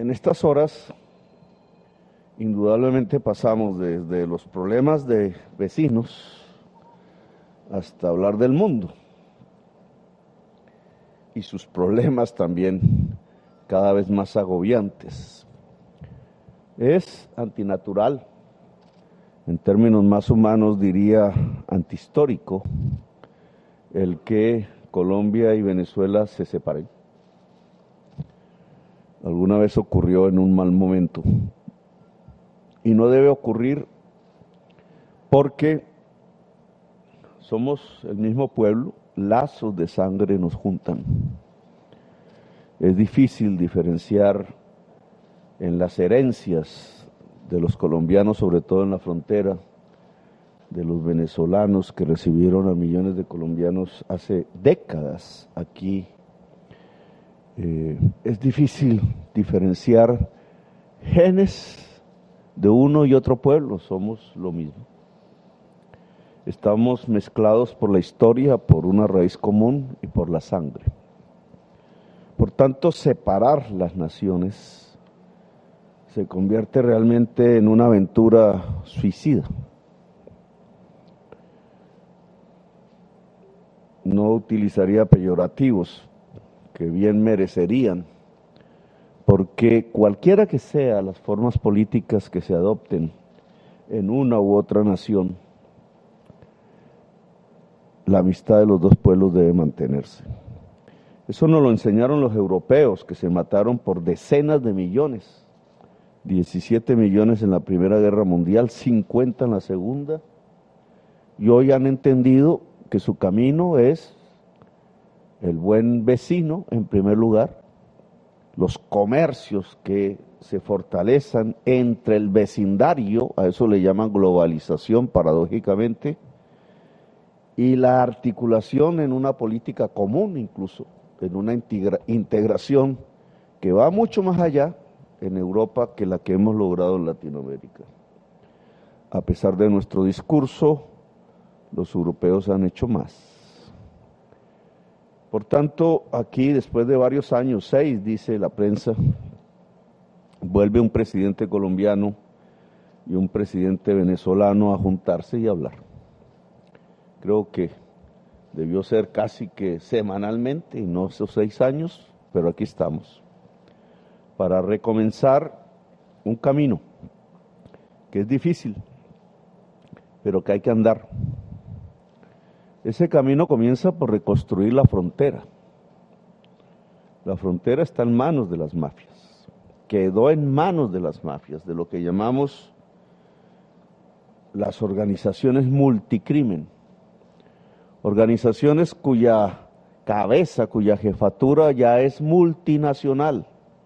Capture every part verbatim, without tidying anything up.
En estas horas, indudablemente pasamos desde los problemas de vecinos hasta hablar del mundo y sus problemas también cada vez más agobiantes. Es antinatural, en términos más humanos diría antihistórico, el que Colombia y Venezuela se separen. Alguna vez ocurrió en un mal momento y no debe ocurrir porque somos el mismo pueblo, lazos de sangre nos juntan. Es difícil diferenciar en las herencias de los colombianos, sobre todo en la frontera, de los venezolanos que recibieron a millones de colombianos hace décadas aquí. Eh, es difícil diferenciar genes de uno y otro pueblo, somos lo mismo. Estamos mezclados por la historia, por una raíz común y por la sangre. Por tanto, separar las naciones se convierte realmente en una aventura suicida. No utilizaría peyorativos que bien merecerían, porque cualquiera que sea las formas políticas que se adopten en una u otra nación, la amistad de los dos pueblos debe mantenerse. Eso nos lo enseñaron los europeos, que se mataron por decenas de millones, diecisiete millones en la Primera Guerra Mundial, cincuenta en la Segunda, y hoy han entendido que su camino es el buen vecino en primer lugar, los comercios que se fortalezan entre el vecindario, a eso le llaman globalización paradójicamente, y la articulación en una política común incluso, en una integra- integración que va mucho más allá en Europa que la que hemos logrado en Latinoamérica. A pesar de nuestro discurso, los europeos han hecho más. Por tanto, aquí después de varios años, seis, dice la prensa, vuelve un presidente colombiano y un presidente venezolano a juntarse y hablar. Creo que debió ser casi que semanalmente, y no esos seis años, pero aquí estamos, para recomenzar un camino que es difícil, pero que hay que andar. Ese camino comienza por reconstruir la frontera. La frontera está en manos de las mafias, quedó en manos de las mafias, de lo que llamamos las organizaciones multicrimen, organizaciones cuya cabeza, cuya jefatura ya es multinacional,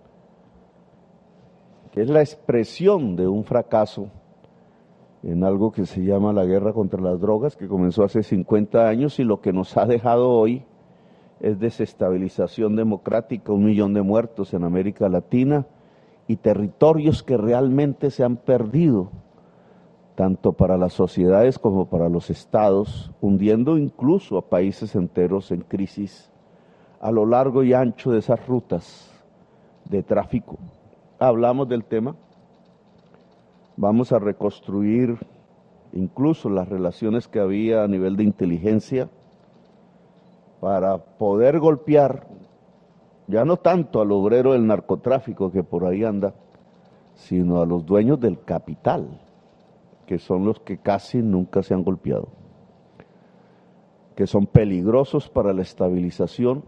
que es la expresión de un fracaso en algo que se llama la guerra contra las drogas, que comenzó hace cincuenta años y lo que nos ha dejado hoy es desestabilización democrática, un millón de muertos en América Latina y territorios que realmente se han perdido, tanto para las sociedades como para los estados, hundiendo incluso a países enteros en crisis a lo largo y ancho de esas rutas de tráfico. Hablamos del tema. Vamos a reconstruir incluso las relaciones que había a nivel de inteligencia para poder golpear, ya no tanto al obrero del narcotráfico que por ahí anda, sino a los dueños del capital, que son los que casi nunca se han golpeado, que son peligrosos para la estabilización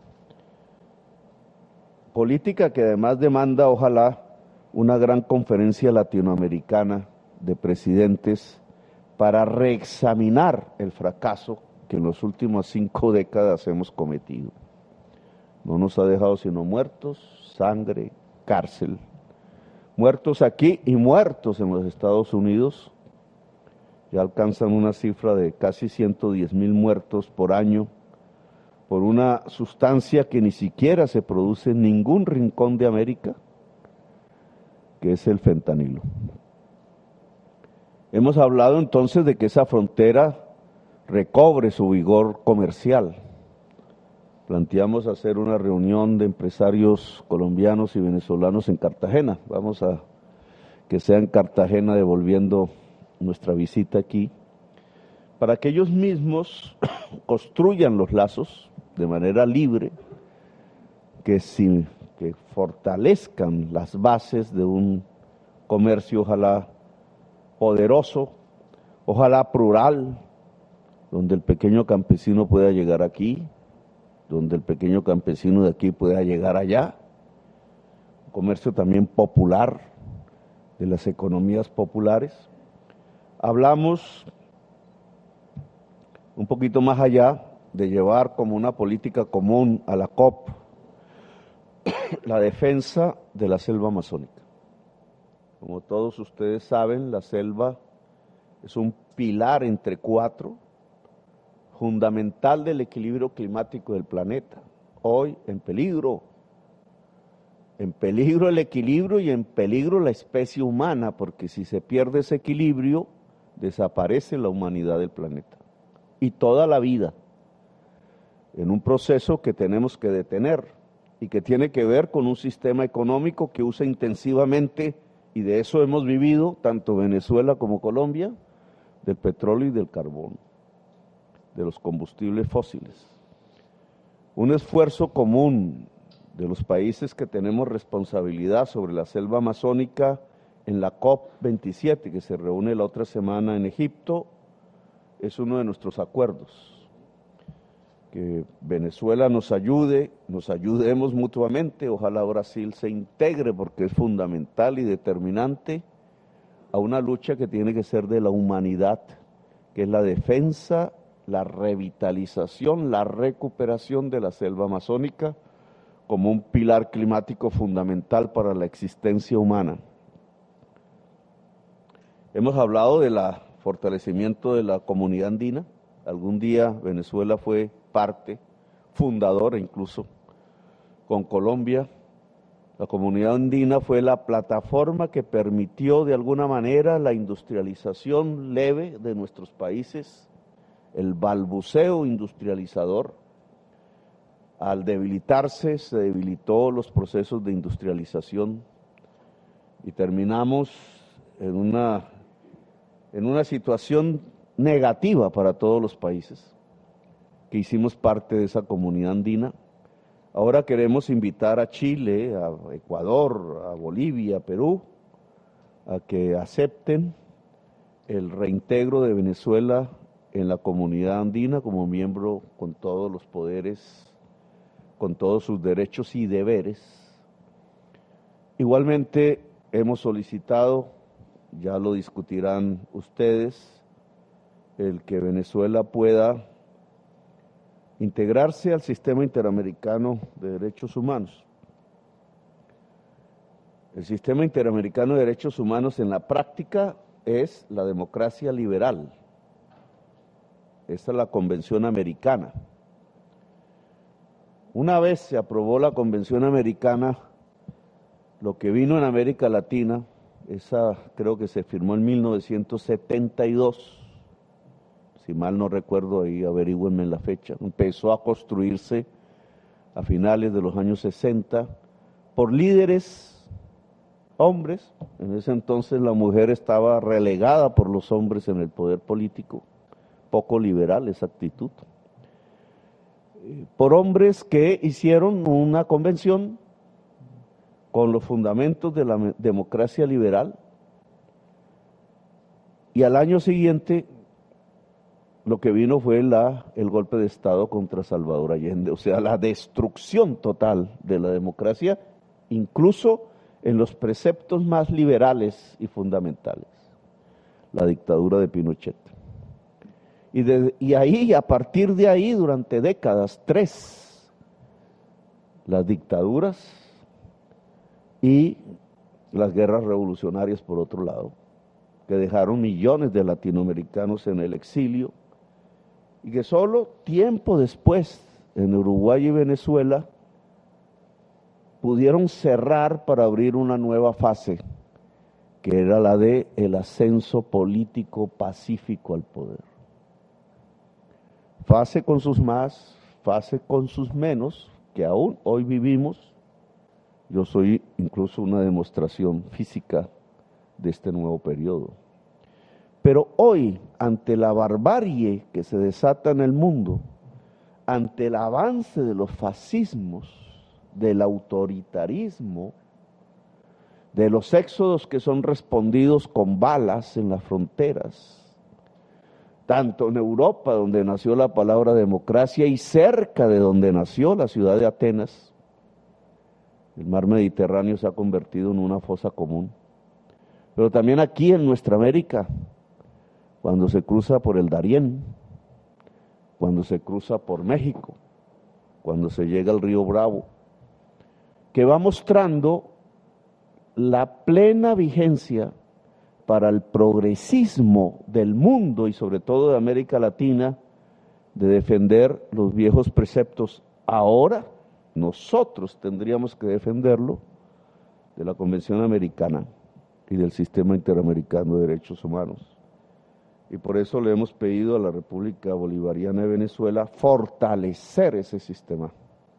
política, que además demanda, ojalá, una gran conferencia latinoamericana de presidentes para reexaminar el fracaso que en las últimas cinco décadas hemos cometido. No nos ha dejado sino muertos, sangre, cárcel. Muertos aquí y muertos en los Estados Unidos. Ya alcanzan una cifra de casi ciento diez mil muertos por año por una sustancia que ni siquiera se produce en ningún rincón de América, que es el fentanilo. Hemos hablado entonces de que esa frontera recobre su vigor comercial, planteamos hacer una reunión de empresarios colombianos y venezolanos en Cartagena. Vamos a que sea en Cartagena, devolviendo nuestra visita aquí, para que ellos mismos construyan los lazos de manera libre, que, si, que fortalezcan las bases de un comercio ojalá poderoso, ojalá plural, donde el pequeño campesino pueda llegar aquí, donde el pequeño campesino de aquí pueda llegar allá, un comercio también popular, de las economías populares. Hablamos un poquito más allá de llevar como una política común a la COP la defensa de la selva amazónica. Como todos ustedes saben, la selva es un pilar entre cuatro, fundamental del equilibrio climático del planeta, hoy en peligro, en peligro el equilibrio y en peligro la especie humana, porque si se pierde ese equilibrio, desaparece la humanidad del planeta y toda la vida, en un proceso que tenemos que detener y que tiene que ver con un sistema económico que usa intensivamente, y de eso hemos vivido tanto Venezuela como Colombia, del petróleo y del carbón, de los combustibles fósiles. Un esfuerzo común de los países que tenemos responsabilidad sobre la selva amazónica en la COP veintisiete, que se reúne la otra semana en Egipto, es uno de nuestros acuerdos. Que Venezuela nos ayude, nos ayudemos mutuamente, ojalá Brasil se integre porque es fundamental y determinante a una lucha que tiene que ser de la humanidad, que es la defensa, la revitalización, la recuperación de la selva amazónica como un pilar climático fundamental para la existencia humana. Hemos hablado del fortalecimiento de la comunidad andina. Algún día Venezuela fue parte fundadora, incluso con Colombia. La comunidad andina fue la plataforma que permitió de alguna manera la industrialización leve de nuestros países, el balbuceo industrializador. Al debilitarse, se debilitó los procesos de industrialización y terminamos en una, en una situación negativa para todos los países que hicimos parte de esa comunidad andina. Ahora queremos invitar a Chile, a Ecuador, a Bolivia, a Perú, a que acepten el reintegro de Venezuela en la comunidad andina como miembro con todos los poderes, con todos sus derechos y deberes. Igualmente hemos solicitado, ya lo discutirán ustedes, el que Venezuela pueda integrarse al sistema interamericano de derechos humanos. El sistema interamericano de derechos humanos en la práctica es la democracia liberal. Esta es la Convención Americana. Una vez se aprobó la Convención Americana, lo que vino en América Latina, esa creo que se firmó en mil novecientos setenta y dos, si mal no recuerdo, ahí averígüenme la fecha, empezó a construirse a finales de los años sesenta por líderes hombres. En ese entonces la mujer estaba relegada por los hombres en el poder político, poco liberal esa actitud, por hombres que hicieron una convención con los fundamentos de la democracia liberal, y al año siguiente lo que vino fue la, el golpe de Estado contra Salvador Allende, o sea, la destrucción total de la democracia, incluso en los preceptos más liberales y fundamentales, la dictadura de Pinochet. Y, de, y ahí, a partir de ahí, durante décadas, tres, las dictaduras y las guerras revolucionarias por otro lado, que dejaron millones de latinoamericanos en el exilio, y que solo tiempo después, en Uruguay y Venezuela, pudieron cerrar para abrir una nueva fase, que era la de el ascenso político pacífico al poder. Fase con sus más, fase con sus menos, que aún hoy vivimos. Yo soy incluso una demostración física de este nuevo periodo. Pero hoy, ante la barbarie que se desata en el mundo, ante el avance de los fascismos, del autoritarismo, de los éxodos que son respondidos con balas en las fronteras, tanto en Europa, donde nació la palabra democracia, y cerca de donde nació la ciudad de Atenas, el mar Mediterráneo se ha convertido en una fosa común. Pero también aquí en nuestra América, cuando se cruza por el Darién, cuando se cruza por México, cuando se llega al río Bravo, que va mostrando la plena vigencia para el progresismo del mundo y sobre todo de América Latina, de defender los viejos preceptos. Ahora nosotros tendríamos que defenderlo de la Convención Americana y del Sistema Interamericano de Derechos Humanos. Y por eso le hemos pedido a la República Bolivariana de Venezuela fortalecer ese sistema,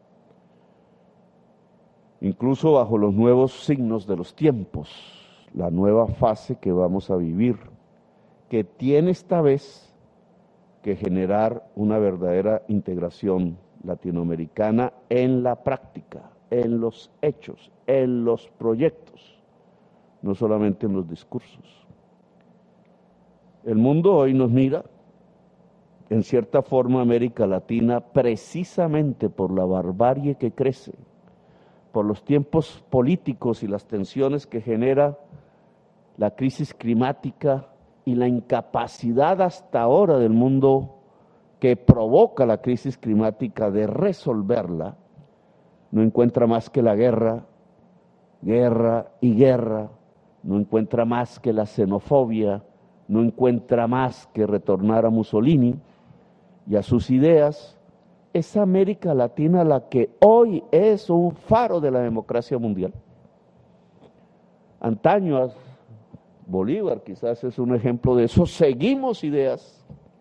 incluso bajo los nuevos signos de los tiempos, la nueva fase que vamos a vivir, que tiene esta vez que generar una verdadera integración latinoamericana en la práctica, en los hechos, en los proyectos, no solamente en los discursos. El mundo hoy nos mira, en cierta forma América Latina, precisamente por la barbarie que crece, por los tiempos políticos y las tensiones que genera la crisis climática y la incapacidad hasta ahora del mundo que provoca la crisis climática de resolverla, no encuentra más que la guerra, guerra y guerra, no encuentra más que la xenofobia, no encuentra más que retornar a Mussolini y a sus ideas. Es América Latina la que hoy es un faro de la democracia mundial. Antaño, Bolívar quizás es un ejemplo de eso. Seguimos ideas,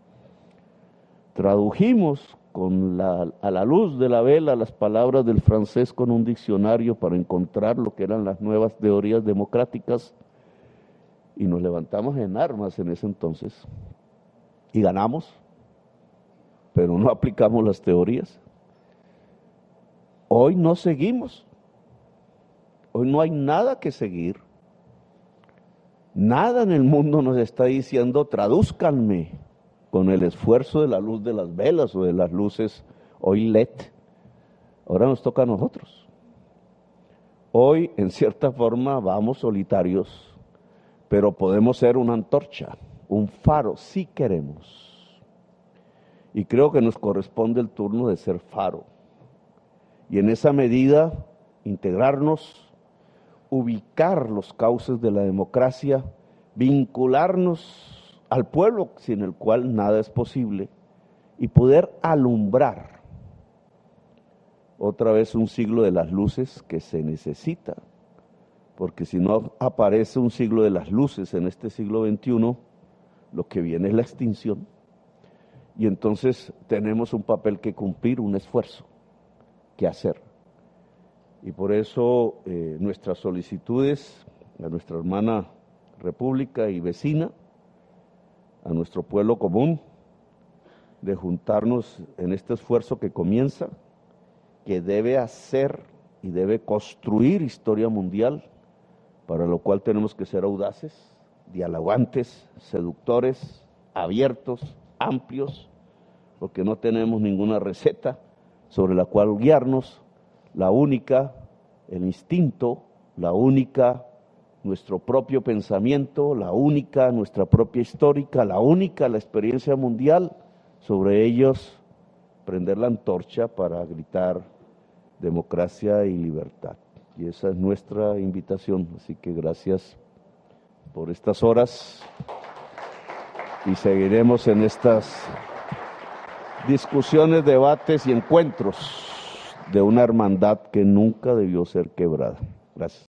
tradujimos con la, a la luz de la vela las palabras del francés con un diccionario para encontrar lo que eran las nuevas teorías democráticas y nos levantamos en armas en ese entonces y ganamos, pero no aplicamos las teorías. Hoy no seguimos, hoy no hay nada que seguir. Nada en el mundo nos está diciendo, tradúzcanme con el esfuerzo de la luz de las velas o de las luces hoy L E D. Ahora nos toca a nosotros. Hoy, en cierta forma, vamos solitarios, pero podemos ser una antorcha, un faro, si queremos. Y creo que nos corresponde el turno de ser faro. Y en esa medida, integrarnos, ubicar los cauces de la democracia, vincularnos al pueblo sin el cual nada es posible y poder alumbrar otra vez un siglo de las luces que se necesita, porque si no aparece un siglo de las luces en este siglo veintiuno, lo que viene es la extinción y entonces tenemos un papel que cumplir, un esfuerzo que hacer. Y por eso eh, nuestras solicitudes a nuestra hermana república y vecina, a nuestro pueblo común, de juntarnos en este esfuerzo que comienza, que debe hacer y debe construir historia mundial, para lo cual tenemos que ser audaces, dialogantes, seductores, abiertos, amplios, porque no tenemos ninguna receta sobre la cual guiarnos. La única, el instinto, la única, nuestro propio pensamiento, la única, nuestra propia histórica, la única, la experiencia mundial. Sobre ellos, prender la antorcha para gritar democracia y libertad. Y esa es nuestra invitación. Así que gracias por estas horas y seguiremos en estas discusiones, debates y encuentros de una hermandad que nunca debió ser quebrada. Gracias.